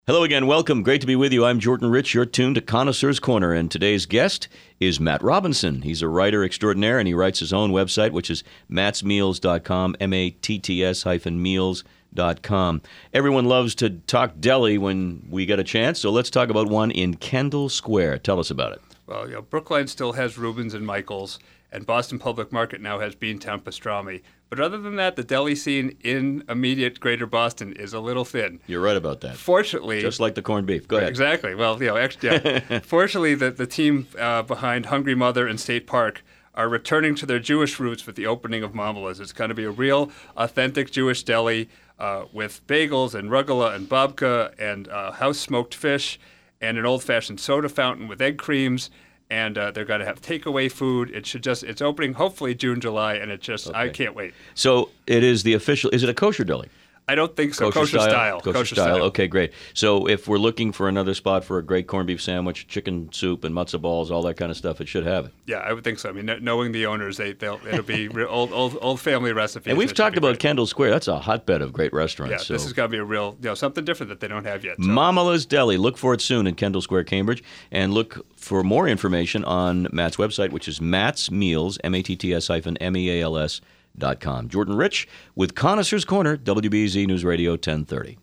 Hello again. Welcome. Great to be with you. I'm Jordan Rich. You're tuned to Connoisseur's Corner, and today's guest is Matt Robinson. He's a writer extraordinaire, and he writes his own website, which is mattsmeals.com, matts-meals.com. Everyone loves to talk deli when we get a chance, so let's talk about one in Kendall Square. Tell us about it. Well, Brookline still has Rubens and Michaels, and Boston Public Market now has Beantown Pastrami. But other than that, the deli scene in immediate Greater Boston is a little thin. You're right about that. Fortunately, just like the corned beef. Go ahead. Exactly. Well, fortunately, the team behind Hungry Mother and State Park are returning to their Jewish roots with the opening of Mamala's. It's going to be a real, authentic Jewish deli with bagels and rugula and babka and house-smoked fish and an old-fashioned soda fountain with egg creams. And they're going to have takeaway food. It's opening hopefully June, July, and okay. I can't wait. So it is the official, is it a kosher deli? I don't think so. Kosher style. Kosher style. Okay, great. So if we're looking for another spot for a great corned beef sandwich, chicken soup, and matzo balls, all that kind of stuff, it should have it. Yeah, I would think so. I mean, knowing the owners, it'll be old family recipes. And we've talked about Kendall Square. That's a hotbed of great restaurants. Yeah, so. This is going to be a real, something different that they don't have yet. So. Mamala's Deli. Look for it soon in Kendall Square, Cambridge. And look for more information on Matt's website, which is Matt's Meals, matts-meals.com. Jordan Rich with Connoisseur's Corner, WBZ News Radio 1030.